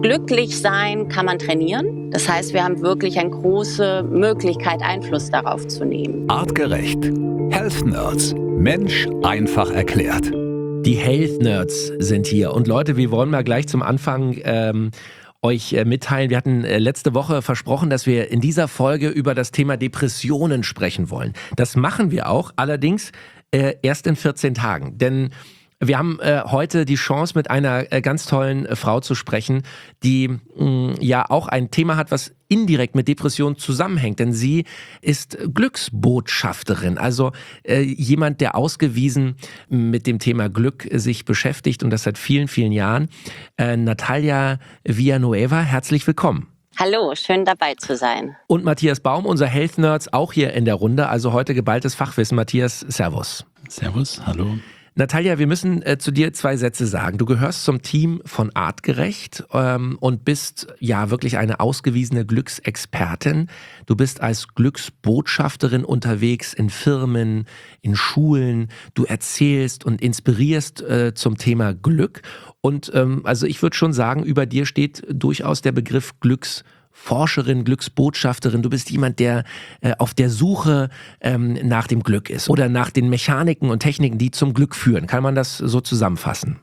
Glücklich sein kann man trainieren. Das heißt, wir haben wirklich eine große Möglichkeit, Einfluss darauf zu nehmen. Artgerecht. Health Nerds. Mensch einfach erklärt. Die Health Nerds sind hier. Und Leute, wir wollen mal gleich zum Anfang euch mitteilen. Wir hatten letzte Woche versprochen, dass wir in dieser Folge über das Thema Depressionen sprechen wollen. Das machen wir auch, allerdings erst in 14 Tagen. Denn wir haben heute die Chance, mit einer ganz tollen Frau zu sprechen, die ja auch ein Thema hat, was indirekt mit Depressionen zusammenhängt. Denn sie ist Glücksbotschafterin, also jemand, der ausgewiesen mit dem Thema Glück sich beschäftigt und das seit vielen, vielen Jahren. Natalia Villanueva, herzlich willkommen. Hallo, schön dabei zu sein. Und Matthias Baum, unser Health Nerds, auch hier in der Runde. Also heute geballtes Fachwissen. Matthias, servus. Servus, hallo. Natalia, wir müssen zu dir 2 Sätze sagen. Du gehörst zum Team von Artgerecht und bist ja wirklich eine ausgewiesene Glücksexpertin. Du bist als Glücksbotschafterin unterwegs in Firmen, in Schulen. Du erzählst und inspirierst zum Thema Glück. Und also ich würde schon sagen, über dir steht durchaus der Begriff Glücksforscherin, Glücksbotschafterin. Du bist jemand, der auf der Suche nach dem Glück ist oder nach den Mechaniken und Techniken, die zum Glück führen. Kann man das so zusammenfassen?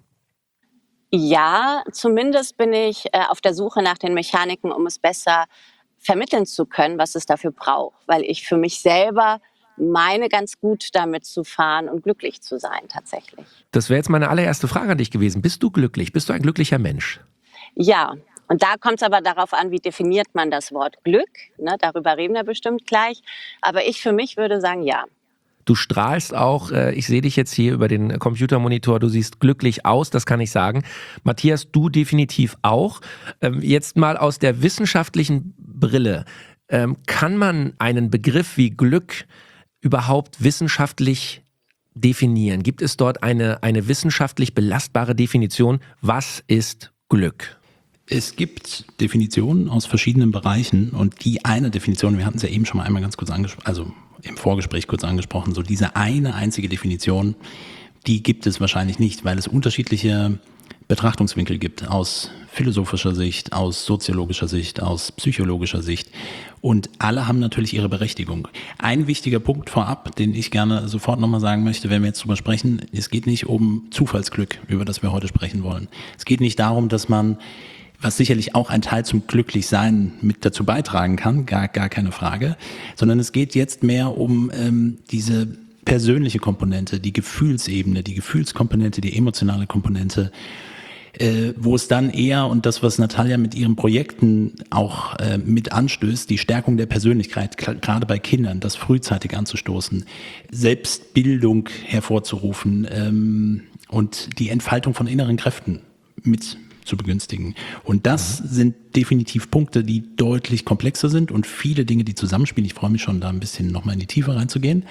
Ja, zumindest bin ich auf der Suche nach den Mechaniken, um es besser vermitteln zu können, was es dafür braucht. Weil ich für mich selber meine, ganz gut damit zu fahren und glücklich zu sein tatsächlich. Das wäre jetzt meine allererste Frage an dich gewesen. Bist du glücklich? Bist du ein glücklicher Mensch? Ja, und da kommt es aber darauf an, wie definiert man das Wort Glück. Ne, darüber reden wir bestimmt gleich. Aber ich für mich würde sagen, ja. Du strahlst auch, ich sehe dich jetzt hier über den Computermonitor, du siehst glücklich aus, das kann ich sagen. Matthias, du definitiv auch. Jetzt mal aus der wissenschaftlichen Brille. Kann man einen Begriff wie Glück überhaupt wissenschaftlich definieren? Gibt es dort eine wissenschaftlich belastbare Definition? Was ist Glück? Es gibt Definitionen aus verschiedenen Bereichen und die eine Definition, wir hatten es ja eben schon mal einmal ganz kurz angesprochen, also im Vorgespräch kurz angesprochen, so diese eine einzige Definition, die gibt es wahrscheinlich nicht, weil es unterschiedliche Betrachtungswinkel gibt aus philosophischer Sicht, aus soziologischer Sicht, aus psychologischer Sicht und alle haben natürlich ihre Berechtigung. Ein wichtiger Punkt vorab, den ich gerne sofort nochmal sagen möchte, wenn wir jetzt drüber sprechen, es geht nicht um Zufallsglück, über das wir heute sprechen wollen. Es geht nicht darum, dass man, was sicherlich auch ein Teil zum Glücklichsein mit dazu beitragen kann, gar keine Frage, sondern es geht jetzt mehr um diese persönliche Komponente, die Gefühlsebene, die Gefühlskomponente, die emotionale Komponente, wo es dann eher, und das, was Natalia mit ihren Projekten auch mit anstößt, die Stärkung der Persönlichkeit, gerade bei Kindern, das frühzeitig anzustoßen, Selbstbildung hervorzurufen und die Entfaltung von inneren Kräften mit zu begünstigen. Und das sind definitiv Punkte, die deutlich komplexer sind und viele Dinge, die zusammenspielen. Ich freue mich schon, da ein bisschen nochmal in die Tiefe reinzugehen.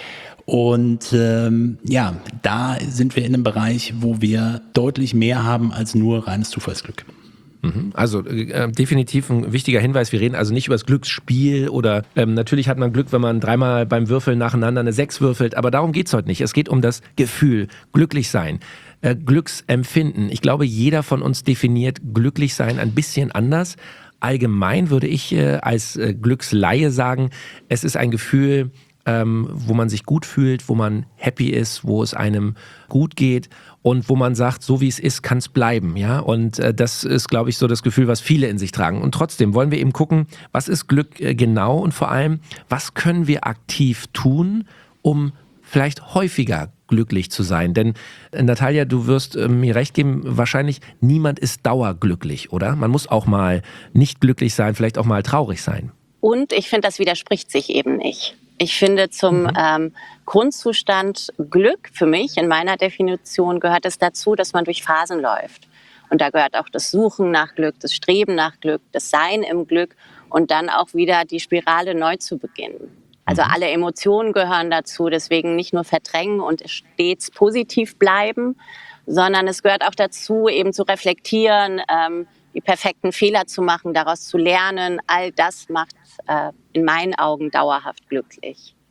Und ja, da sind wir in einem Bereich, wo wir deutlich mehr haben als nur reines Zufallsglück. Also definitiv ein wichtiger Hinweis. Wir reden also nicht über das Glücksspiel oder natürlich hat man Glück, wenn man 3-mal beim Würfeln nacheinander eine 6 würfelt, aber darum geht's heute nicht. Es geht um das Gefühl, glücklich sein, Glücksempfinden. Ich glaube, jeder von uns definiert glücklich sein ein bisschen anders. Allgemein würde ich als Glücksleihe sagen, es ist ein Gefühl, wo man sich gut fühlt, wo man happy ist, wo es einem gut geht und wo man sagt, so wie es ist, kann es bleiben, ja. Und das ist, glaube ich, so das Gefühl, was viele in sich tragen. Und trotzdem wollen wir eben gucken, was ist Glück genau und vor allem, was können wir aktiv tun, um vielleicht häufiger glücklich zu sein. Denn Natalia, du wirst mir recht geben, wahrscheinlich niemand ist dauerglücklich, oder? Man muss auch mal nicht glücklich sein, vielleicht auch mal traurig sein. Und ich finde, das widerspricht sich eben nicht. Ich finde, zum Grundzustand Glück für mich, in meiner Definition, gehört es dazu, dass man durch Phasen läuft. Und da gehört auch das Suchen nach Glück, das Streben nach Glück, das Sein im Glück und dann auch wieder die Spirale neu zu beginnen. Also alle Emotionen gehören dazu, deswegen nicht nur verdrängen und stets positiv bleiben, sondern es gehört auch dazu, eben zu reflektieren, die perfekten Fehler zu machen, daraus zu lernen. All das macht in meinen Augen dauerhaft glücklich.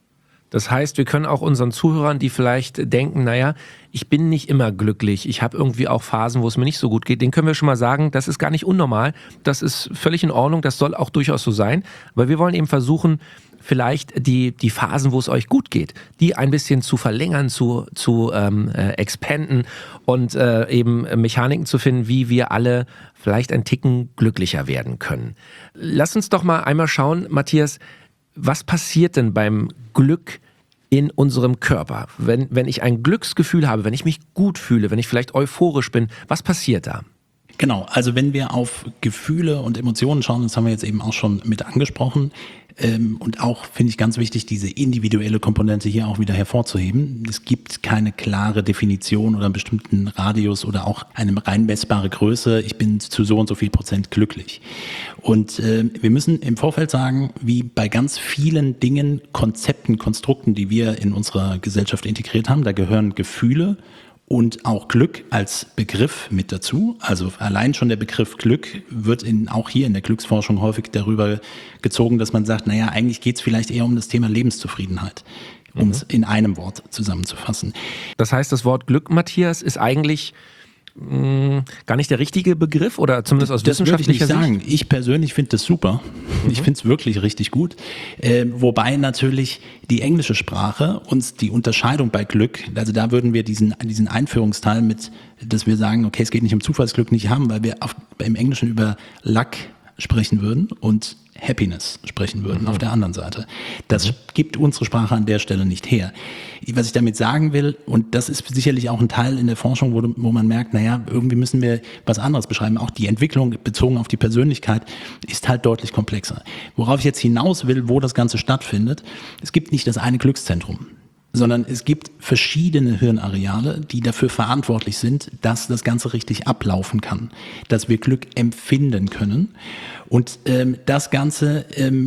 Das heißt, wir können auch unseren Zuhörern, die vielleicht denken, naja, ich bin nicht immer glücklich, ich habe irgendwie auch Phasen, wo es mir nicht so gut geht, denen können wir schon mal sagen, das ist gar nicht unnormal, das ist völlig in Ordnung, das soll auch durchaus so sein, weil wir wollen eben versuchen, vielleicht die Phasen, wo es euch gut geht, die ein bisschen zu verlängern, zu expanden und eben Mechaniken zu finden, wie wir alle vielleicht ein Ticken glücklicher werden können. Lass uns doch mal einmal schauen, Matthias, was passiert denn beim Glück in unserem Körper? Wenn ich ein Glücksgefühl habe, wenn ich mich gut fühle, wenn ich vielleicht euphorisch bin, was passiert da? Genau, also wenn wir auf Gefühle und Emotionen schauen, das haben wir jetzt eben auch schon mit angesprochen, und auch, finde ich ganz wichtig, diese individuelle Komponente hier auch wieder hervorzuheben. Es gibt keine klare Definition oder einen bestimmten Radius oder auch eine rein messbare Größe. Ich bin zu so und so viel Prozent glücklich. Und wir müssen im Vorfeld sagen, wie bei ganz vielen Dingen, Konzepten, Konstrukten, die wir in unserer Gesellschaft integriert haben, da gehören Gefühle und auch Glück als Begriff mit dazu. Also allein schon der Begriff Glück wird auch hier in der Glücksforschung häufig darüber gezogen, dass man sagt, naja, eigentlich geht es vielleicht eher um das Thema Lebenszufriedenheit, um es in einem Wort zusammenzufassen. Das heißt, das Wort Glück, Matthias, ist eigentlich gar nicht der richtige Begriff oder zumindest aus wissenschaftlicher Sicht? Das würde ich nicht sagen. Ich persönlich finde das super. Ich finde es wirklich richtig gut. Wobei natürlich die englische Sprache uns die Unterscheidung bei Glück, also da würden wir diesen Einführungsteil mit, dass wir sagen, okay, es geht nicht um Zufallsglück, nicht haben, weil wir im Englischen über Luck sprechen würden und Happiness sprechen würden auf der anderen Seite. Das gibt unsere Sprache an der Stelle nicht her. Was ich damit sagen will, und das ist sicherlich auch ein Teil in der Forschung, wo man merkt, naja, irgendwie müssen wir was anderes beschreiben. Auch die Entwicklung bezogen auf die Persönlichkeit ist halt deutlich komplexer. Worauf ich jetzt hinaus will, wo das Ganze stattfindet, es gibt nicht das eine Glückszentrum, sondern es gibt verschiedene Hirnareale, die dafür verantwortlich sind, dass das Ganze richtig ablaufen kann, dass wir Glück empfinden können. Und das Ganze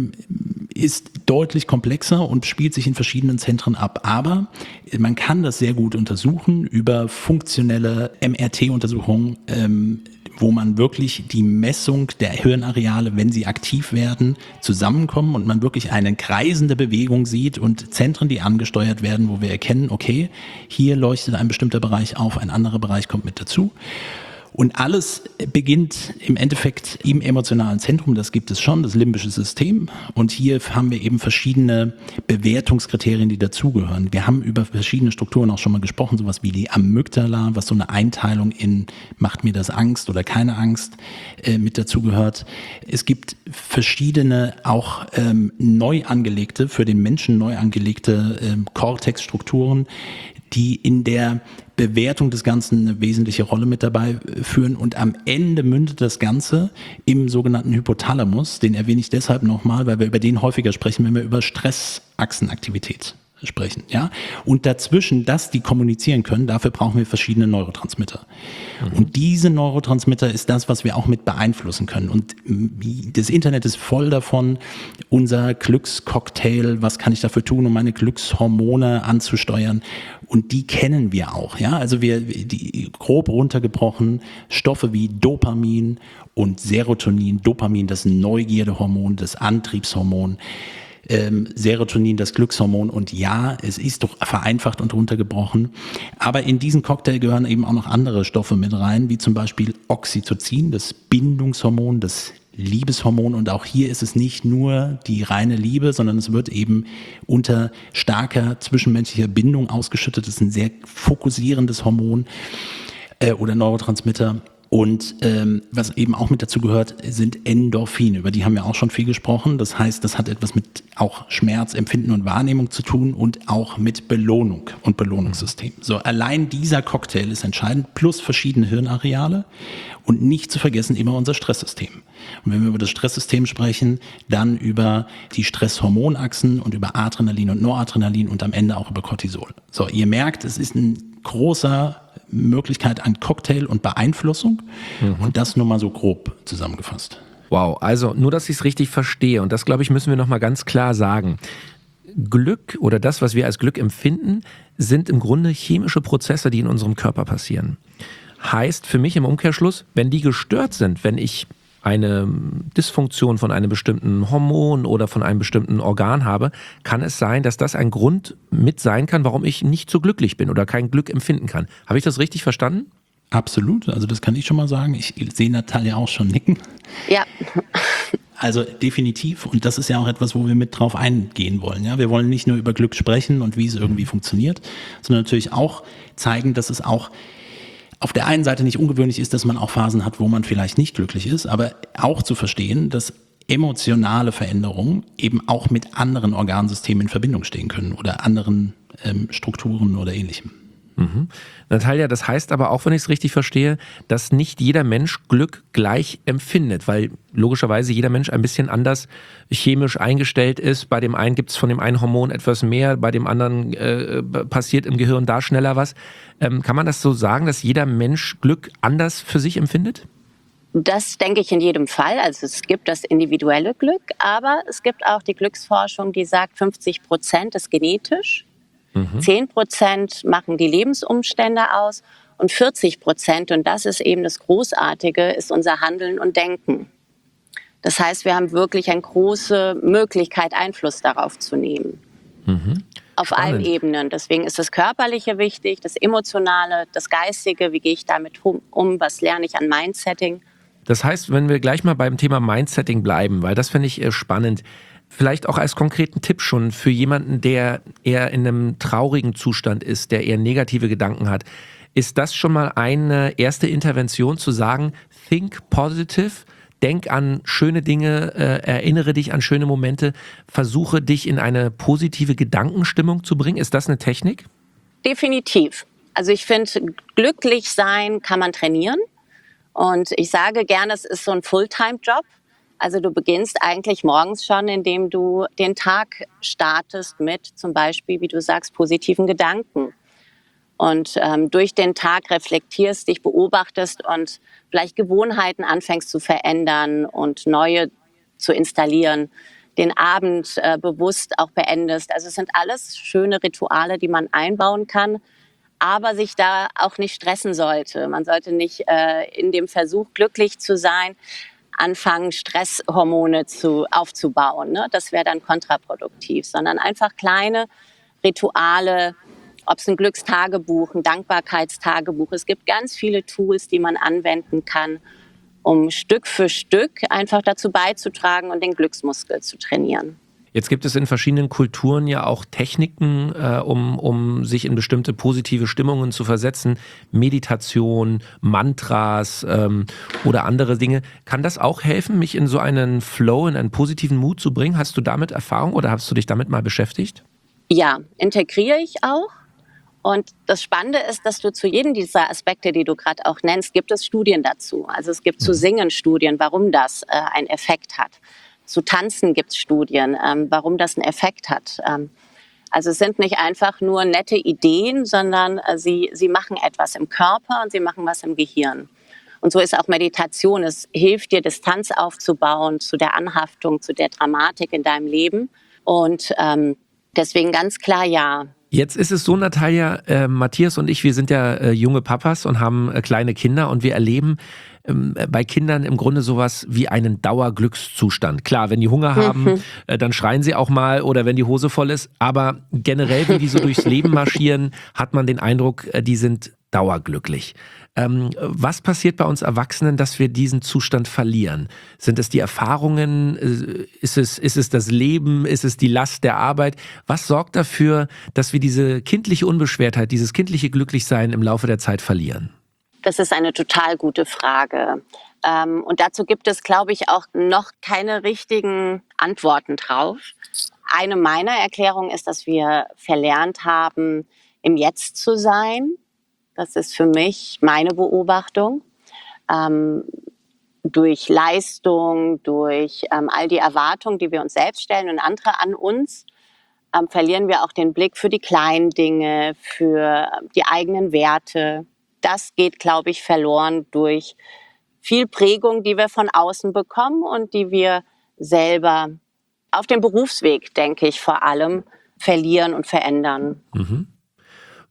ist deutlich komplexer und spielt sich in verschiedenen Zentren ab. Aber man kann das sehr gut untersuchen über funktionelle MRT-Untersuchungen, wo man wirklich die Messung der Hirnareale, wenn sie aktiv werden, zusammenkommen und man wirklich eine kreisende Bewegung sieht und Zentren, die angesteuert werden, wo wir erkennen, okay, hier leuchtet ein bestimmter Bereich auf, ein anderer Bereich kommt mit dazu. Und alles beginnt im Endeffekt im emotionalen Zentrum, das gibt es schon, das limbische System. Und hier haben wir eben verschiedene Bewertungskriterien, die dazugehören. Wir haben über verschiedene Strukturen auch schon mal gesprochen, sowas wie die Amygdala, was so eine Einteilung in macht mir das Angst oder keine Angst mit dazugehört. Es gibt verschiedene auch neu angelegte, für den Menschen neu angelegte Cortex-Strukturen, die in der Bewertung des Ganzen eine wesentliche Rolle mit dabei führen und am Ende mündet das Ganze im sogenannten Hypothalamus, den erwähne ich deshalb nochmal, weil wir über den häufiger sprechen, wenn wir über Stressachsenaktivität sprechen, ja. Und dazwischen, dass die kommunizieren können, dafür brauchen wir verschiedene Neurotransmitter. Und diese Neurotransmitter ist das, was wir auch mit beeinflussen können. Und das Internet ist voll davon, unser Glückscocktail, was kann ich dafür tun, um meine Glückshormone anzusteuern? Und die kennen wir auch, ja. Also die grob runtergebrochen Stoffe wie Dopamin und Serotonin. Dopamin, das Neugierdehormon, das Antriebshormon. Serotonin, das Glückshormon, und ja, es ist doch vereinfacht und runtergebrochen, aber in diesen Cocktail gehören eben auch noch andere Stoffe mit rein, wie zum Beispiel Oxytocin, das Bindungshormon, das Liebeshormon, und auch hier ist es nicht nur die reine Liebe, sondern es wird eben unter starker zwischenmenschlicher Bindung ausgeschüttet. Das ist ein sehr fokussierendes Hormon oder Neurotransmitter. Und was eben auch mit dazu gehört, sind Endorphine. Über die haben wir auch schon viel gesprochen. Das heißt, das hat etwas mit auch Schmerz, Empfinden und Wahrnehmung zu tun und auch mit Belohnung und Belohnungssystem. So, allein dieser Cocktail ist entscheidend, plus verschiedene Hirnareale und nicht zu vergessen immer unser Stresssystem. Und wenn wir über das Stresssystem sprechen, dann über die Stresshormonachsen und über Adrenalin und Noradrenalin und am Ende auch über Cortisol. So, ihr merkt, es ist ein großer Möglichkeit an Cocktail und Beeinflussung und das nur mal so grob zusammengefasst. Wow, also nur, dass ich es richtig verstehe, und das, glaube ich, müssen wir nochmal ganz klar sagen. Glück oder das, was wir als Glück empfinden, sind im Grunde chemische Prozesse, die in unserem Körper passieren. Heißt für mich im Umkehrschluss, wenn die gestört sind, wenn ich eine Dysfunktion von einem bestimmten Hormon oder von einem bestimmten Organ habe, kann es sein, dass das ein Grund mit sein kann, warum ich nicht so glücklich bin oder kein Glück empfinden kann. Habe ich das richtig verstanden? Absolut, also das kann ich schon mal sagen. Ich sehe Natalia auch schon nicken. Ja, Also definitiv, und das ist ja auch etwas, wo wir mit drauf eingehen wollen. Ja, wir wollen nicht nur über Glück sprechen und wie es irgendwie funktioniert, sondern natürlich auch zeigen, dass es auch auf der einen Seite nicht ungewöhnlich ist, dass man auch Phasen hat, wo man vielleicht nicht glücklich ist, aber auch zu verstehen, dass emotionale Veränderungen eben auch mit anderen Organsystemen in Verbindung stehen können oder anderen Strukturen oder ähnlichem. Natalia, das heißt aber auch, wenn ich es richtig verstehe, dass nicht jeder Mensch Glück gleich empfindet, weil logischerweise jeder Mensch ein bisschen anders chemisch eingestellt ist. Bei dem einen gibt es von dem einen Hormon etwas mehr, bei dem anderen passiert im Gehirn da schneller was. Kann man das so sagen, dass jeder Mensch Glück anders für sich empfindet? das denke ich in jedem Fall. Also es gibt das individuelle Glück, aber es gibt auch die Glücksforschung, die sagt, 50% ist genetisch. 10% machen die Lebensumstände aus und 40%, und das ist eben das Großartige, ist unser Handeln und Denken. Das heißt, wir haben wirklich eine große Möglichkeit, Einfluss darauf zu nehmen. Auf allen Ebenen. Deswegen ist das Körperliche wichtig, das Emotionale, das Geistige, wie gehe ich damit um, was lerne ich an Mindsetting. Das heißt, wenn wir gleich mal beim Thema Mindsetting bleiben, weil das finde ich spannend, vielleicht auch als konkreten Tipp schon für jemanden, der eher in einem traurigen Zustand ist, der eher negative Gedanken hat. Ist das schon mal eine erste Intervention zu sagen, think positive, denk an schöne Dinge, erinnere dich an schöne Momente, versuche dich in eine positive Gedankenstimmung zu bringen? Ist das eine Technik? Definitiv. Also ich finde, glücklich sein kann man trainieren. Und ich sage gerne, es ist so ein Fulltime-Job. Also du beginnst eigentlich morgens schon, indem du den Tag startest mit zum Beispiel, wie du sagst, positiven Gedanken. Und durch den Tag reflektierst, dich beobachtest und vielleicht Gewohnheiten anfängst zu verändern und neue zu installieren. Den Abend bewusst auch beendest. Also es sind alles schöne Rituale, die man einbauen kann, aber sich da auch nicht stressen sollte. Man sollte nicht in dem Versuch, glücklich zu sein, anfangen, Stresshormone aufzubauen. Ne? Das wäre dann kontraproduktiv, sondern einfach kleine Rituale, ob es ein Glückstagebuch, ein Dankbarkeitstagebuch. Es gibt ganz viele Tools, die man anwenden kann, um Stück für Stück einfach dazu beizutragen und den Glücksmuskel zu trainieren. Jetzt gibt es in verschiedenen Kulturen ja auch Techniken, um sich in bestimmte positive Stimmungen zu versetzen. Meditation, Mantras oder andere Dinge. Kann das auch helfen, mich in so einen Flow, in einen positiven Mut zu bringen? Hast du damit Erfahrung oder hast du dich damit mal beschäftigt? Ja, integriere ich auch. Und das Spannende ist, dass du zu jedem dieser Aspekte, die du gerade auch nennst, gibt es Studien dazu. Also es gibt zu Singen Studien, warum das einen Effekt hat. Zu Tanzen gibt es Studien, warum das einen Effekt hat. Also es sind nicht einfach nur nette Ideen, sondern sie machen etwas im Körper und sie machen was im Gehirn. Und so ist auch Meditation. Es hilft dir, Distanz aufzubauen zu der Anhaftung, zu der Dramatik in deinem Leben. Und deswegen ganz klar ja. Jetzt ist es so, Natalia, Matthias und ich, wir sind ja junge Papas und haben kleine Kinder und wir erleben bei Kindern im Grunde sowas wie einen Dauerglückszustand. Klar, wenn die Hunger haben, dann schreien sie auch mal oder wenn die Hose voll ist, aber generell, wie die so durchs Leben marschieren, hat man den Eindruck, die sind dauerglücklich. Was passiert bei uns Erwachsenen, dass wir diesen Zustand verlieren? Sind es die Erfahrungen? Ist es das Leben? Ist es die Last der Arbeit? Was sorgt dafür, dass wir diese kindliche Unbeschwertheit, dieses kindliche Glücklichsein im Laufe der Zeit verlieren? Das ist eine total gute Frage. Und dazu gibt es, glaube ich, auch noch keine richtigen Antworten drauf. Eine meiner Erklärungen ist, dass wir verlernt haben, im Jetzt zu sein. Das ist für mich meine Beobachtung. Durch Leistung, durch all die Erwartungen, die wir uns selbst stellen und andere an uns, verlieren wir auch den Blick für die kleinen Dinge, für die eigenen Werte. Das geht, glaube ich, verloren durch viel Prägung, die wir von außen bekommen und die wir selber auf dem Berufsweg, denke ich, vor allem verlieren und verändern.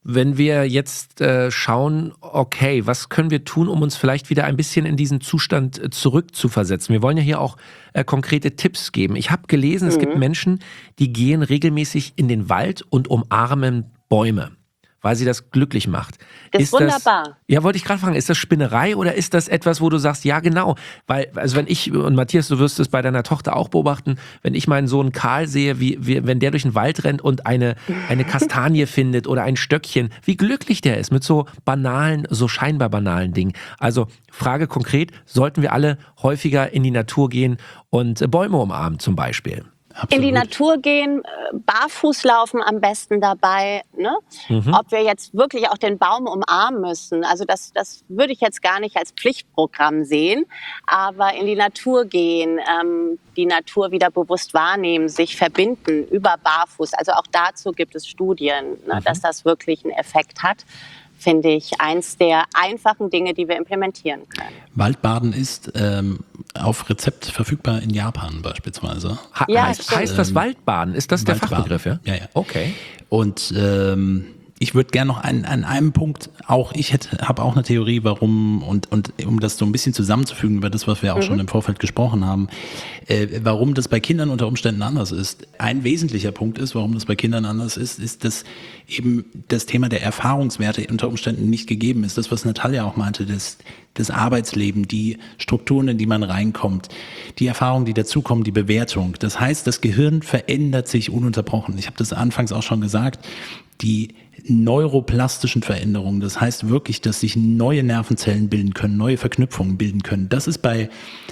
Wenn wir jetzt schauen, okay, was können wir tun, um uns vielleicht wieder ein bisschen in diesen Zustand zurückzuversetzen? Wir wollen ja hier auch konkrete Tipps geben. Ich habe gelesen, es gibt Menschen, die gehen regelmäßig in den Wald und umarmen Bäume, weil sie das glücklich macht. Ist wunderbar. Ja, wollte ich gerade fragen, ist das Spinnerei oder ist das etwas, wo du sagst, ja genau, weil, also wenn ich, und Matthias, du wirst es bei deiner Tochter auch beobachten, wenn ich meinen Sohn Karl sehe, wenn der durch den Wald rennt und eine Kastanie findet oder ein Stöckchen, wie glücklich der ist mit so banalen, so scheinbar banalen Dingen. Also Frage konkret, sollten wir alle häufiger in die Natur gehen und Bäume umarmen zum Beispiel? Absolut. In die Natur gehen, barfuß laufen am besten dabei. Ne? Ob wir jetzt wirklich auch den Baum umarmen müssen, also das würde ich jetzt gar nicht als Pflichtprogramm sehen. Aber in die Natur gehen, die Natur wieder bewusst wahrnehmen, sich verbinden über barfuß. Also auch dazu gibt es Studien, ne, dass das wirklich einen Effekt hat. Finde ich eins der einfachen Dinge, die wir implementieren können. Waldbaden ist auf Rezept verfügbar in Japan beispielsweise. Heißt das Waldbaden? Ist das der Fachbegriff? Ja? Ja. Okay. Und ich würde gerne noch an einem Punkt, habe auch eine Theorie, warum, und um das so ein bisschen zusammenzufügen über das, was wir auch schon im Vorfeld gesprochen haben, warum das bei Kindern unter Umständen anders ist. Ein wesentlicher Punkt ist, warum das bei Kindern anders ist, dass eben das Thema der Erfahrungswerte unter Umständen nicht gegeben ist. Das, was Natalia auch meinte, das Arbeitsleben, die Strukturen, in die man reinkommt, die Erfahrungen, die dazukommen, die Bewertung. Das heißt, das Gehirn verändert sich ununterbrochen. Ich habe das anfangs auch schon gesagt, die neuroplastischen Veränderungen, das heißt wirklich, dass sich neue Nervenzellen bilden können, neue Verknüpfungen bilden können. Das ist bei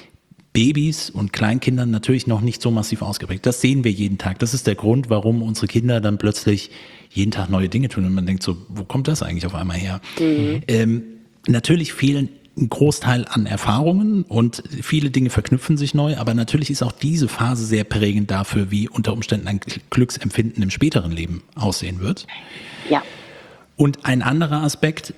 Babys und Kleinkindern natürlich noch nicht so massiv ausgeprägt. Das sehen wir jeden Tag. Das ist der Grund, warum unsere Kinder dann plötzlich jeden Tag neue Dinge tun und man denkt so, wo kommt das eigentlich auf einmal her? Natürlich fehlen ein Großteil an Erfahrungen und viele Dinge verknüpfen sich neu, aber natürlich ist auch diese Phase sehr prägend dafür, wie unter Umständen ein Glücksempfinden im späteren Leben aussehen wird. Ja. Und ein anderer Aspekt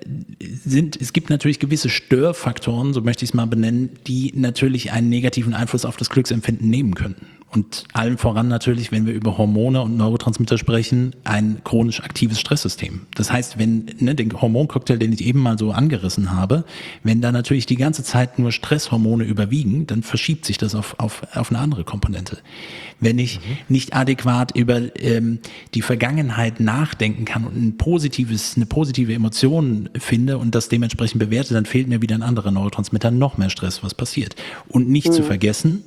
es gibt natürlich gewisse Störfaktoren, so möchte ich es mal benennen, die natürlich einen negativen Einfluss auf das Glücksempfinden nehmen können. Und allen voran natürlich, wenn wir über Hormone und Neurotransmitter sprechen, ein chronisch aktives Stresssystem. Das heißt, wenn den Hormoncocktail, den ich eben mal so angerissen habe, wenn da natürlich die ganze Zeit nur Stresshormone überwiegen, dann verschiebt sich das auf eine andere Komponente. Wenn ich nicht adäquat über die Vergangenheit nachdenken kann und eine positive Emotion finde und das dementsprechend bewerte, dann fehlt mir wieder ein anderer Neurotransmitter, noch mehr Stress, was passiert. Und nicht zu vergessen,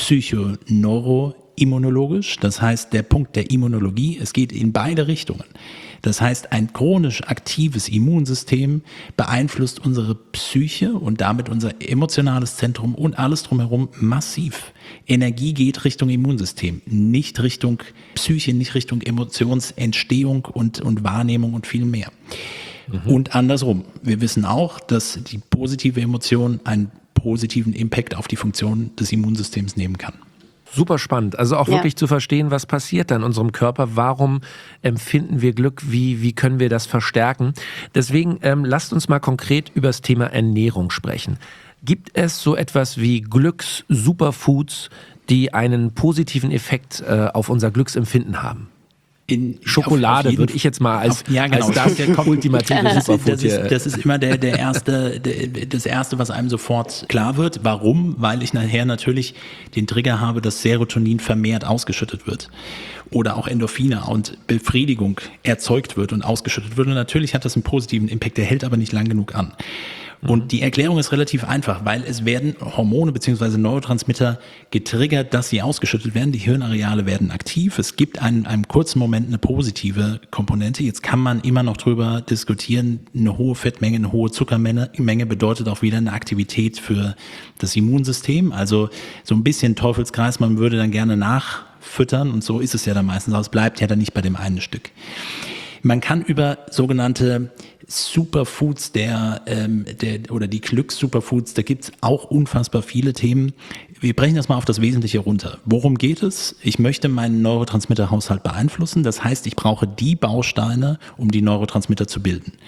psychoneuroimmunologisch, das heißt der Punkt der Immunologie, es geht in beide Richtungen. Das heißt, ein chronisch aktives Immunsystem beeinflusst unsere Psyche und damit unser emotionales Zentrum und alles drumherum massiv. Energie geht Richtung Immunsystem, nicht Richtung Psyche, nicht Richtung Emotionsentstehung und Wahrnehmung und viel mehr. Und andersrum. Wir wissen auch, dass die positive Emotion einen positiven Impact auf die Funktion des Immunsystems nehmen kann. Super spannend. Also auch wirklich zu verstehen, was passiert da in unserem Körper, warum empfinden wir Glück, wie können wir das verstärken. Deswegen lasst uns mal konkret über das Thema Ernährung sprechen. Gibt es so etwas wie Glücks-Superfoods, die einen positiven Effekt auf unser Glücksempfinden haben? Schokolade würde ich jetzt mal als das der ultimative Superfood hier. Das ist immer das Erste, was einem sofort klar wird. Warum? Weil ich nachher natürlich den Trigger habe, dass Serotonin vermehrt ausgeschüttet wird. Oder auch Endorphine und Befriedigung erzeugt wird und ausgeschüttet wird. Und natürlich hat das einen positiven Impact, der hält aber nicht lang genug an. Und die Erklärung ist relativ einfach, weil es werden Hormone bzw. Neurotransmitter getriggert, dass sie ausgeschüttet werden. Die Hirnareale werden aktiv. Es gibt einem kurzen Moment eine positive Komponente. Jetzt kann man immer noch drüber diskutieren. Eine hohe Fettmenge, eine hohe Zuckermenge bedeutet auch wieder eine Aktivität für das Immunsystem. Also so ein bisschen Teufelskreis. Man würde dann gerne nachfüttern und so ist es ja dann meistens. Aber es bleibt ja dann nicht bei dem einen Stück. Man kann über sogenannte Superfoods oder die Glücks-Superfoods, da gibt's auch unfassbar viele Themen. Wir brechen das mal auf das Wesentliche runter. Worum geht es? Ich möchte meinen Neurotransmitterhaushalt beeinflussen. Das heißt, ich brauche die Bausteine, um die Neurotransmitter zu bilden.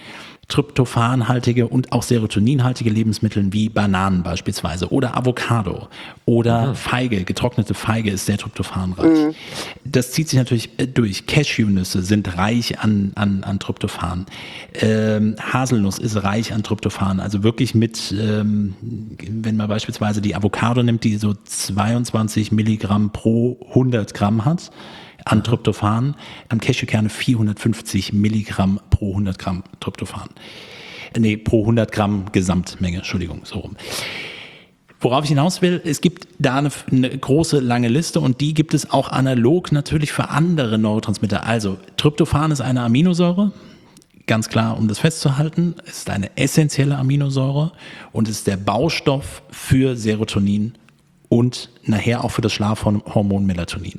tryptophanhaltige und auch serotoninhaltige Lebensmittel wie Bananen beispielsweise oder Avocado oder Feige, getrocknete Feige ist sehr tryptophanreich. Das zieht sich natürlich durch. Cashewnüsse sind reich an Tryptophan. Haselnuss ist reich an Tryptophan, also wirklich mit, wenn man beispielsweise die Avocado nimmt, die so 22 Milligramm pro 100 Gramm hat, an Tryptophan, am Cashewkerne 450 Milligramm pro 100 Gramm Tryptophan. Pro 100 Gramm Gesamtmenge, Entschuldigung, so rum. Worauf ich hinaus will, es gibt da eine große, lange Liste und die gibt es auch analog natürlich für andere Neurotransmitter. Also Tryptophan ist eine Aminosäure, ganz klar, um das festzuhalten. Es ist eine essentielle Aminosäure und es ist der Baustoff für Serotonin und nachher auch für das Schlafhormon Melatonin.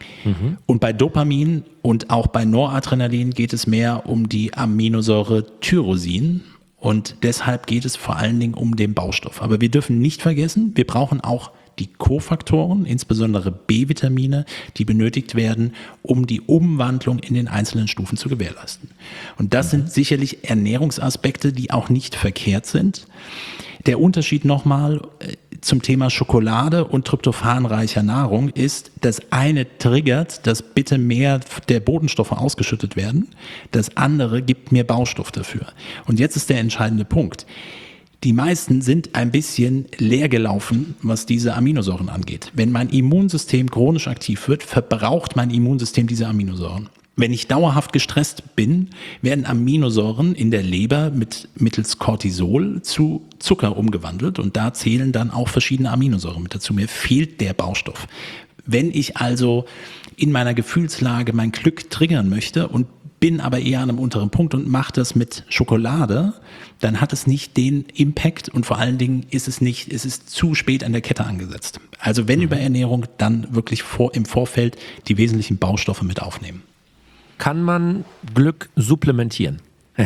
Und bei Dopamin und auch bei Noradrenalin geht es mehr um die Aminosäure Tyrosin und deshalb geht es vor allen Dingen um den Baustoff. Aber wir dürfen nicht vergessen, wir brauchen auch die Kofaktoren, insbesondere B-Vitamine, die benötigt werden, um die Umwandlung in den einzelnen Stufen zu gewährleisten. Und das sind sicherlich Ernährungsaspekte, die auch nicht verkehrt sind. Der Unterschied nochmal zum Thema Schokolade und tryptophanreicher Nahrung ist, das eine triggert, dass bitte mehr der Botenstoffe ausgeschüttet werden, das andere gibt mir Baustoff dafür. Und jetzt ist der entscheidende Punkt. Die meisten sind ein bisschen leer gelaufen, was diese Aminosäuren angeht. Wenn mein Immunsystem chronisch aktiv wird, verbraucht mein Immunsystem diese Aminosäuren. Wenn ich dauerhaft gestresst bin, werden Aminosäuren in der Leber mittels Cortisol zu Zucker umgewandelt und da zählen dann auch verschiedene Aminosäuren mit dazu. Mir fehlt der Baustoff. Wenn ich also in meiner Gefühlslage mein Glück triggern möchte und bin aber eher an einem unteren Punkt und mache das mit Schokolade, dann hat es nicht den Impact und vor allen Dingen ist es zu spät an der Kette angesetzt. Also wenn über Ernährung, dann wirklich im Vorfeld die wesentlichen Baustoffe mit aufnehmen. Kann man Glück supplementieren?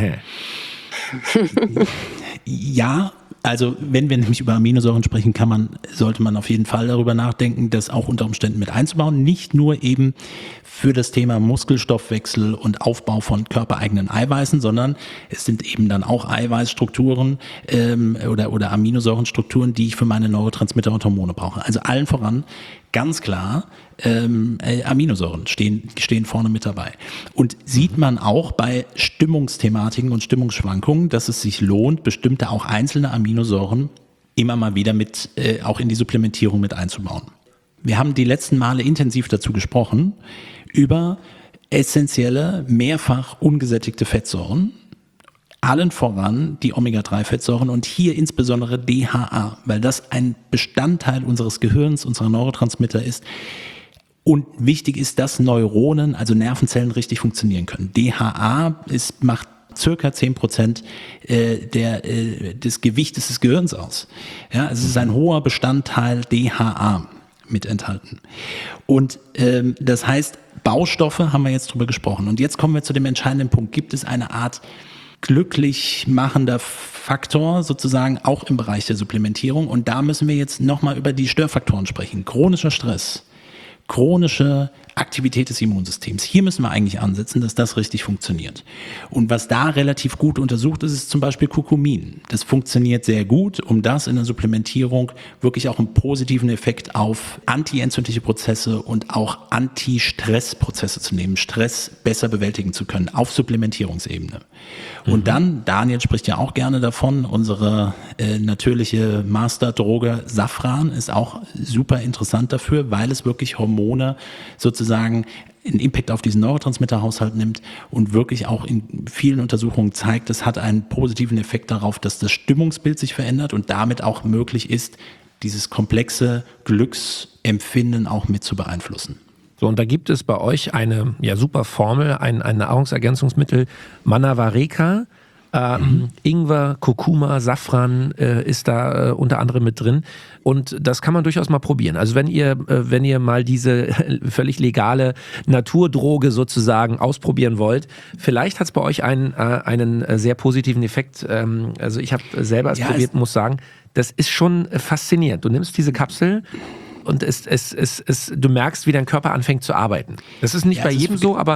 Ja, also wenn wir nämlich über Aminosäuren sprechen, sollte man auf jeden Fall darüber nachdenken, das auch unter Umständen mit einzubauen. Nicht nur eben für das Thema Muskelstoffwechsel und Aufbau von körpereigenen Eiweißen, sondern es sind eben dann auch Eiweißstrukturen oder Aminosäurenstrukturen, die ich für meine Neurotransmitter und Hormone brauche. Also allen voran ganz klar, Aminosäuren stehen vorne mit dabei. Und sieht man auch bei Stimmungsthematiken und Stimmungsschwankungen, dass es sich lohnt, bestimmte auch einzelne Aminosäuren immer mal wieder mit auch in die Supplementierung mit einzubauen. Wir haben die letzten Male intensiv dazu gesprochen, über essentielle, mehrfach ungesättigte Fettsäuren, allen voran die Omega-3-Fettsäuren und hier insbesondere DHA, weil das ein Bestandteil unseres Gehirns, unserer Neurotransmitter ist. Und wichtig ist, dass Neuronen, also Nervenzellen, richtig funktionieren können. DHA macht circa 10% des Gewichtes des Gehirns aus. Ja, also es ist ein hoher Bestandteil DHA mit enthalten. Und das heißt, Baustoffe haben wir jetzt drüber gesprochen. Und jetzt kommen wir zu dem entscheidenden Punkt. Gibt es eine Art glücklich machender Faktor sozusagen auch im Bereich der Supplementierung? Und da müssen wir jetzt nochmal über die Störfaktoren sprechen. Chronischer Stress, chronische Aktivität des Immunsystems. Hier müssen wir eigentlich ansetzen, dass das richtig funktioniert. Und was da relativ gut untersucht ist, ist zum Beispiel Curcumin. Das funktioniert sehr gut, um das in der Supplementierung wirklich auch einen positiven Effekt auf antientzündliche Prozesse und auch Anti-Stress-Prozesse zu nehmen, Stress besser bewältigen zu können auf Supplementierungsebene. Und dann, Daniel spricht ja auch gerne davon, unsere natürliche Masterdroge Safran ist auch super interessant dafür, weil es wirklich Hormone sozusagen einen Impact auf diesen Neurotransmitterhaushalt nimmt und wirklich auch in vielen Untersuchungen zeigt, es hat einen positiven Effekt darauf, dass das Stimmungsbild sich verändert und damit auch möglich ist, dieses komplexe Glücksempfinden auch mit zu beeinflussen. So, und da gibt es bei euch eine super Formel, ein Nahrungsergänzungsmittel, Mannavareka. Ingwer, Kurkuma, Safran ist da unter anderem mit drin und das kann man durchaus mal probieren. Also wenn ihr mal diese völlig legale Naturdroge sozusagen ausprobieren wollt, vielleicht hat es bei euch einen sehr positiven Effekt. Also ich habe selber es probiert, muss sagen, das ist schon faszinierend. Du nimmst diese Kapsel und du merkst, wie dein Körper anfängt zu arbeiten. Das ist nicht bei jedem so, aber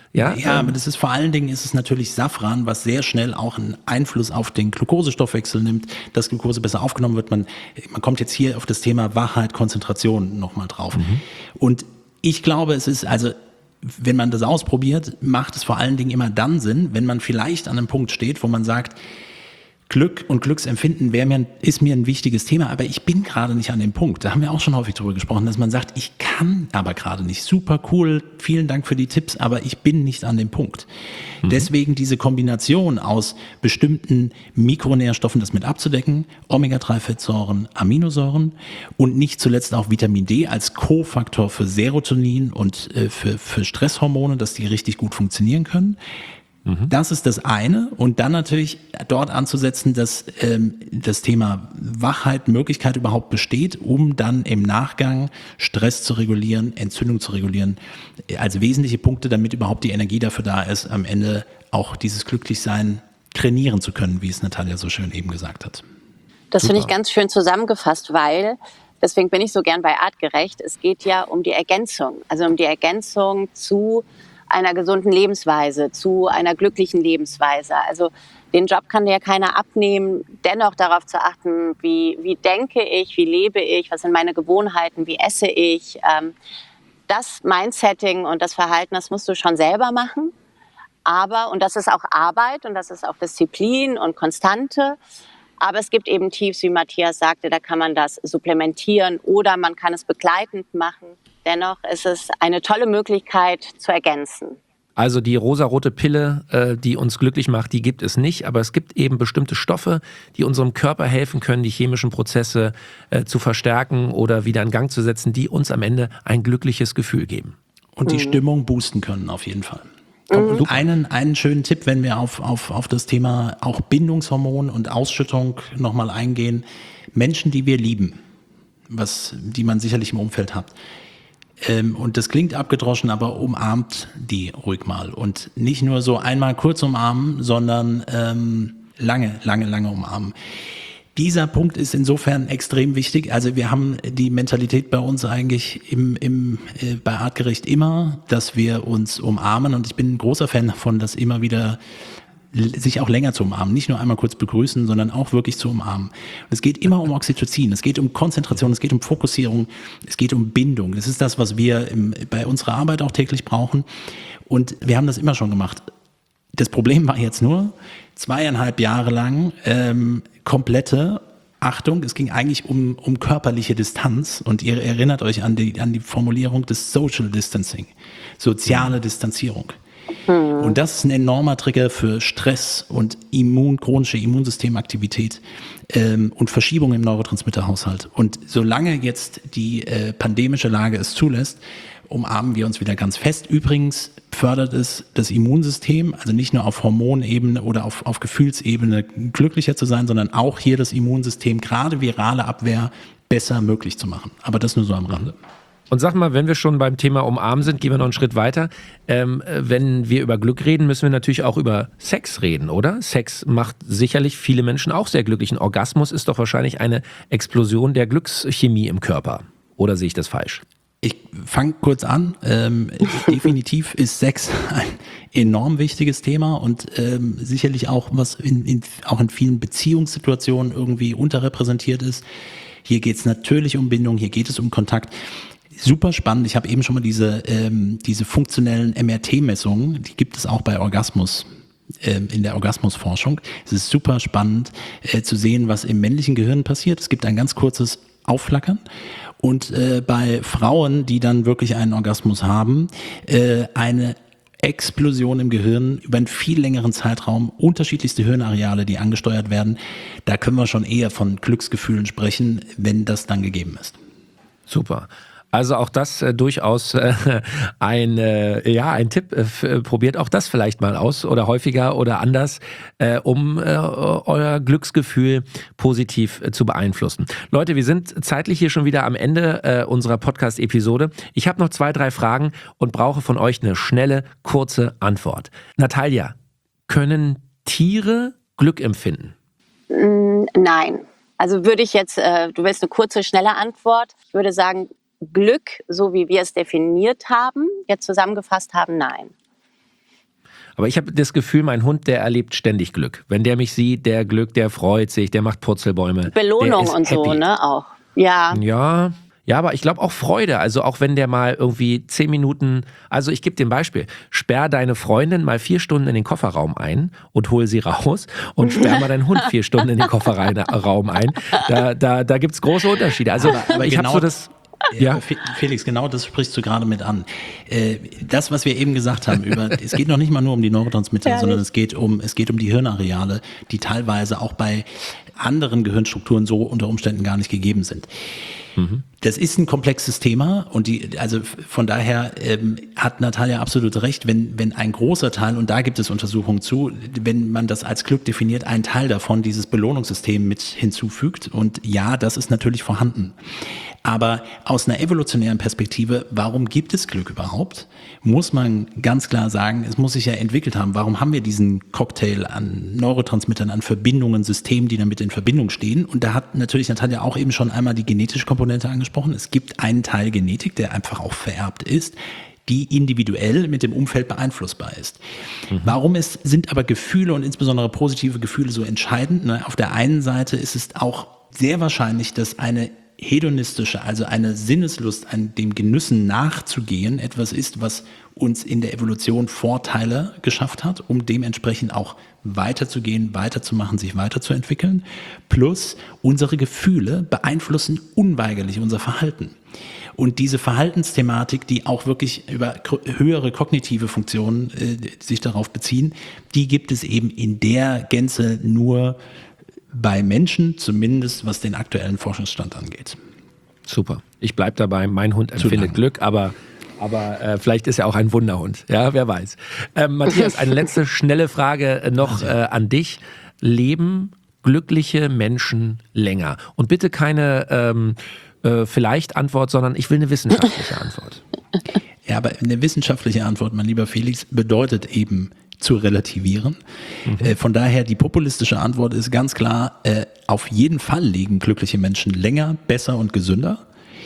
Ja, aber das ist vor allen Dingen ist es natürlich Safran, was sehr schnell auch einen Einfluss auf den Glukosestoffwechsel nimmt, dass Glucose besser aufgenommen wird. Man kommt jetzt hier auf das Thema Wachheit, Konzentration nochmal drauf. Und ich glaube, es ist also, wenn man das ausprobiert, macht es vor allen Dingen immer dann Sinn, wenn man vielleicht an einem Punkt steht, wo man sagt, Glück und Glücksempfinden ist mir ein wichtiges Thema, aber ich bin gerade nicht an dem Punkt. Da haben wir auch schon häufig drüber gesprochen, dass man sagt, ich kann aber gerade nicht. Super cool, vielen Dank für die Tipps, aber ich bin nicht an dem Punkt. Deswegen diese Kombination aus bestimmten Mikronährstoffen, das mit abzudecken, Omega-3-Fettsäuren, Aminosäuren und nicht zuletzt auch Vitamin D als Kofaktor für Serotonin und für Stresshormone, dass die richtig gut funktionieren können. Das ist das eine. Und dann natürlich dort anzusetzen, dass das Thema Wachheit, Möglichkeit überhaupt besteht, um dann im Nachgang Stress zu regulieren, Entzündung zu regulieren, als wesentliche Punkte, damit überhaupt die Energie dafür da ist, am Ende auch dieses Glücklichsein trainieren zu können, wie es Natalia so schön eben gesagt hat. Das finde ich ganz schön zusammengefasst, weil, deswegen bin ich so gern bei Artgerecht, es geht ja um die Ergänzung. Also um die Ergänzung zu einer gesunden Lebensweise, zu einer glücklichen Lebensweise. Also den Job kann dir ja keiner abnehmen, dennoch darauf zu achten, wie denke ich, wie lebe ich, was sind meine Gewohnheiten, wie esse ich. Das Mindsetting und das Verhalten, das musst du schon selber machen. Aber, und das ist auch Arbeit und das ist auch Disziplin und Konstante, aber es gibt eben Tiefs, wie Matthias sagte, da kann man das supplementieren oder man kann es begleitend machen. Dennoch ist es eine tolle Möglichkeit zu ergänzen. Also die rosarote Pille, die uns glücklich macht, die gibt es nicht. Aber es gibt eben bestimmte Stoffe, die unserem Körper helfen können, die chemischen Prozesse zu verstärken oder wieder in Gang zu setzen, die uns am Ende ein glückliches Gefühl geben. Und die Stimmung boosten können auf jeden Fall. Einen schönen Tipp, wenn wir auf das Thema auch Bindungshormon und Ausschüttung nochmal eingehen. Menschen, die wir lieben, die man sicherlich im Umfeld hat. Und das klingt abgedroschen, aber umarmt die ruhig mal. Und nicht nur so einmal kurz umarmen, sondern lange umarmen. Dieser Punkt ist insofern extrem wichtig. Also wir haben die Mentalität bei uns eigentlich bei Artgerecht immer, dass wir uns umarmen. Und ich bin ein großer Fan davon, das immer wieder sich auch länger zu umarmen. Nicht nur einmal kurz begrüßen, sondern auch wirklich zu umarmen. Und es geht immer um Oxytocin, es geht um Konzentration, es geht um Fokussierung, es geht um Bindung. Das ist das, was wir bei unserer Arbeit auch täglich brauchen. Und wir haben das immer schon gemacht. Das Problem war jetzt nur 2,5 Jahre lang komplette Achtung, es ging eigentlich um körperliche Distanz und ihr erinnert euch an die Formulierung des Social Distancing, soziale Distanzierung. Und das ist ein enormer Trigger für Stress und chronische Immunsystemaktivität und Verschiebung im Neurotransmitterhaushalt. Und solange jetzt die pandemische Lage es zulässt, umarmen wir uns wieder ganz fest. Übrigens fördert es das Immunsystem, also nicht nur auf Hormonebene oder auf Gefühlsebene glücklicher zu sein, sondern auch hier das Immunsystem, gerade virale Abwehr, besser möglich zu machen. Aber das nur so am Rande. Und sag mal, wenn wir schon beim Thema Umarmen sind, gehen wir noch einen Schritt weiter. Wenn wir über Glück reden, müssen wir natürlich auch über Sex reden, oder? Sex macht sicherlich viele Menschen auch sehr glücklich. Ein Orgasmus ist doch wahrscheinlich eine Explosion der Glückschemie im Körper. Oder sehe ich das falsch? Ich fange kurz an. Definitiv ist Sex ein enorm wichtiges Thema und sicherlich auch, was auch in vielen Beziehungssituationen irgendwie unterrepräsentiert ist. Hier geht es natürlich um Bindung, hier geht es um Kontakt. Super spannend. Ich habe eben schon mal diese funktionellen MRT-Messungen, die gibt es auch bei Orgasmus, in der Orgasmusforschung. Es ist super spannend zu sehen, was im männlichen Gehirn passiert. Es gibt ein ganz kurzes Aufflackern. Und bei Frauen, die dann wirklich einen Orgasmus haben, eine Explosion im Gehirn über einen viel längeren Zeitraum, unterschiedlichste Hirnareale, die angesteuert werden. Da können wir schon eher von Glücksgefühlen sprechen, wenn das dann gegeben ist. Super. Also auch das durchaus ein Tipp. Probiert auch das vielleicht mal aus oder häufiger oder anders, um euer Glücksgefühl positiv zu beeinflussen. Leute, wir sind zeitlich hier schon wieder am Ende unserer Podcast-Episode. Ich habe noch 2, 3 Fragen und brauche von euch eine schnelle, kurze Antwort. Natalia, können Tiere Glück empfinden? Nein. Also würde ich jetzt, du willst eine kurze, schnelle Antwort. Ich würde sagen, Glück, so wie wir es definiert haben, jetzt zusammengefasst haben, nein. Aber ich habe das Gefühl, mein Hund, der erlebt ständig Glück. Wenn der mich sieht, der Glück, der freut sich, der macht Purzelbäume. Belohnung der ist und happy. so, ne, auch. Ja. Ja, aber ich glaube auch Freude. Also auch wenn der mal irgendwie 10 Minuten, also ich gebe dir ein Beispiel. Sperr deine Freundin mal 4 Stunden in den Kofferraum ein und hol sie raus und sperr mal deinen Hund 4 Stunden in den Kofferraum ein. Da gibt es große Unterschiede. Also aber ich genau, habe so das... Ja. Felix, genau das sprichst du gerade mit an. Das, was wir eben gesagt haben, es geht noch nicht mal nur um die Neurotransmitter, sondern es geht um die Hirnareale, die teilweise auch bei anderen Gehirnstrukturen so unter Umständen gar nicht gegeben sind. Das ist ein komplexes Thema und also von daher hat Natalia absolut recht, wenn ein großer Teil, und da gibt es Untersuchungen zu, wenn man das als Glück definiert, ein Teil davon dieses Belohnungssystem mit hinzufügt, und ja, das ist natürlich vorhanden. Aber aus einer evolutionären Perspektive, warum gibt es Glück überhaupt? Muss man ganz klar sagen, es muss sich ja entwickelt haben. Warum haben wir diesen Cocktail an Neurotransmittern, an Verbindungen, Systemen, die damit in Verbindung stehen? Und da hat natürlich Natalia auch eben schon einmal die genetische Komponente angesprochen. Es gibt einen Teil Genetik, der einfach auch vererbt ist, die individuell mit dem Umfeld beeinflussbar ist. Warum sind aber Gefühle und insbesondere positive Gefühle so entscheidend? Na, auf der einen Seite ist es auch sehr wahrscheinlich, dass eine hedonistische, also eine Sinneslust an dem Genüssen nachzugehen, etwas ist, was uns in der Evolution Vorteile geschafft hat, um dementsprechend auch weiterzugehen, weiterzumachen, sich weiterzuentwickeln. Plus unsere Gefühle beeinflussen unweigerlich unser Verhalten. Und diese Verhaltensthematik, die auch wirklich über höhere kognitive Funktionen sich darauf beziehen, die gibt es eben in der Gänze nur bei Menschen, zumindest was den aktuellen Forschungsstand angeht. Super. Ich bleibe dabei, mein Hund empfindet Glück, aber vielleicht ist er auch ein Wunderhund. Ja, wer weiß. Matthias, eine letzte schnelle Frage noch an dich. Leben glückliche Menschen länger? Und bitte keine vielleicht Antwort, sondern ich will eine wissenschaftliche Antwort. Ja, aber eine wissenschaftliche Antwort, mein lieber Felix, bedeutet eben zu relativieren. Von daher, die populistische Antwort ist ganz klar, auf jeden Fall leben glückliche Menschen länger, besser und gesünder.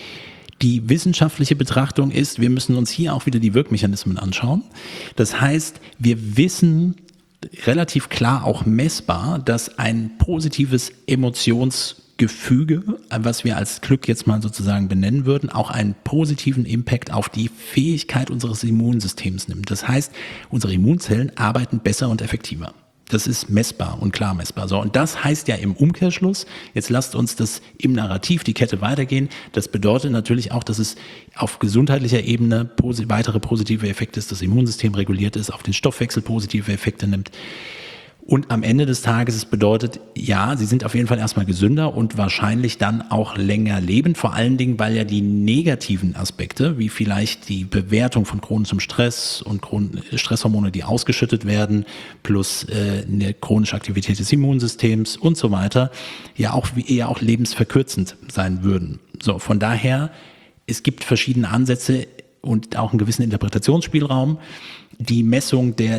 Die wissenschaftliche Betrachtung ist, wir müssen uns hier auch wieder die Wirkmechanismen anschauen. Das heißt, wir wissen relativ klar auch messbar, dass ein positives Emotionsgefüge, was wir als Glück jetzt mal sozusagen benennen würden, auch einen positiven Impact auf die Fähigkeit unseres Immunsystems nimmt. Das heißt, unsere Immunzellen arbeiten besser und effektiver. Das ist messbar und klar messbar. So, und das heißt ja im Umkehrschluss, jetzt lasst uns das im Narrativ, die Kette weitergehen. Das bedeutet natürlich auch, dass es auf gesundheitlicher Ebene weitere positive Effekte ist, das Immunsystem reguliert ist, auf den Stoffwechsel positive Effekte nimmt. Und am Ende des Tages, es bedeutet, ja, sie sind auf jeden Fall erstmal gesünder und wahrscheinlich dann auch länger leben. Vor allen Dingen, weil ja die negativen Aspekte, wie vielleicht die Bewertung von chronischem Stress und Stresshormone, die ausgeschüttet werden, plus eine chronische Aktivität des Immunsystems und so weiter, ja auch eher auch lebensverkürzend sein würden. So, von daher, es gibt verschiedene Ansätze und auch einen gewissen Interpretationsspielraum. Die Messung der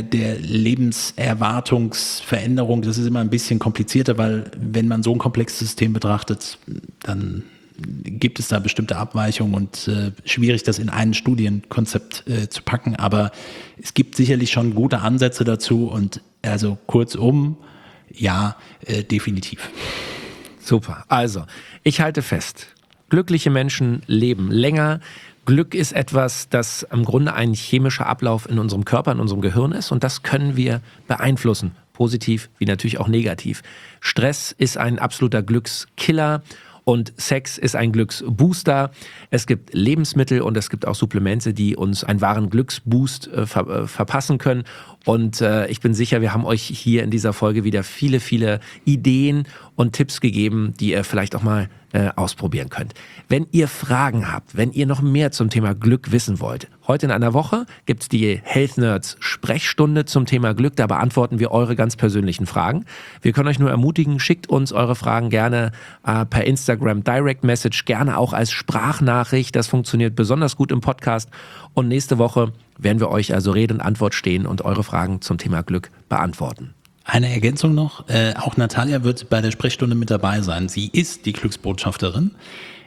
Lebenserwartungsveränderung, das ist immer ein bisschen komplizierter, weil wenn man so ein komplexes System betrachtet, dann gibt es da bestimmte Abweichungen und schwierig, das in ein Studienkonzept zu packen. Aber es gibt sicherlich schon gute Ansätze dazu und also kurzum, ja, definitiv. Super. Also, ich halte fest, glückliche Menschen leben länger. Glück ist etwas, das im Grunde ein chemischer Ablauf in unserem Körper, in unserem Gehirn ist und das können wir beeinflussen, positiv wie natürlich auch negativ. Stress ist ein absoluter Glückskiller und Sex ist ein Glücksbooster. Es gibt Lebensmittel und es gibt auch Supplemente, die uns einen wahren Glücksboost verpassen können. Und ich bin sicher, wir haben euch hier in dieser Folge wieder viele, viele Ideen und Tipps gegeben, die ihr vielleicht auch mal ausprobieren könnt. Wenn ihr Fragen habt, wenn ihr noch mehr zum Thema Glück wissen wollt, heute in einer Woche gibt's die Health Nerds Sprechstunde zum Thema Glück. Da beantworten wir eure ganz persönlichen Fragen. Wir können euch nur ermutigen, schickt uns eure Fragen gerne per Instagram Direct Message, gerne auch als Sprachnachricht. Das funktioniert besonders gut im Podcast. Und nächste Woche werden wir euch also Rede und Antwort stehen und eure Fragen zum Thema Glück beantworten. Eine Ergänzung noch, auch Natalia wird bei der Sprechstunde mit dabei sein. Sie ist die Glücksbotschafterin.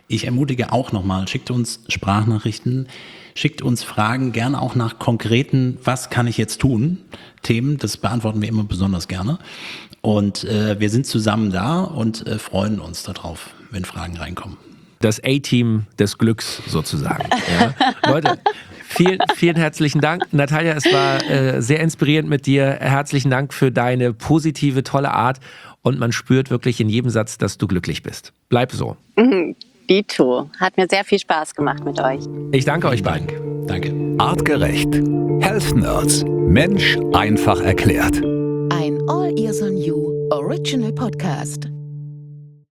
Ich ermutige auch nochmal, schickt uns Sprachnachrichten, schickt uns Fragen, gerne auch nach konkreten, was kann ich jetzt tun, Themen, das beantworten wir immer besonders gerne. Und wir sind zusammen da und freuen uns darauf, wenn Fragen reinkommen. Das A-Team des Glücks sozusagen. Ja. Leute, vielen herzlichen Dank. Natalia, es war sehr inspirierend mit dir. Herzlichen Dank für deine positive, tolle Art. Und man spürt wirklich in jedem Satz, dass du glücklich bist. Bleib so. Dito. Hat mir sehr viel Spaß gemacht mit euch. Ich danke euch beiden. Danke. Artgerecht. Health Nerds. Mensch einfach erklärt. Ein All Ears on You Original Podcast.